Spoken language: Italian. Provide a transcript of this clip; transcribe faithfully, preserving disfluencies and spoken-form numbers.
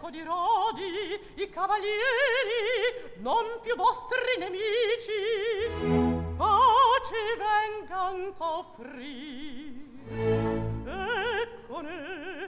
ecco di rodi i cavalieri, non più vostri nemici, pace vengan t'offrir. Eccone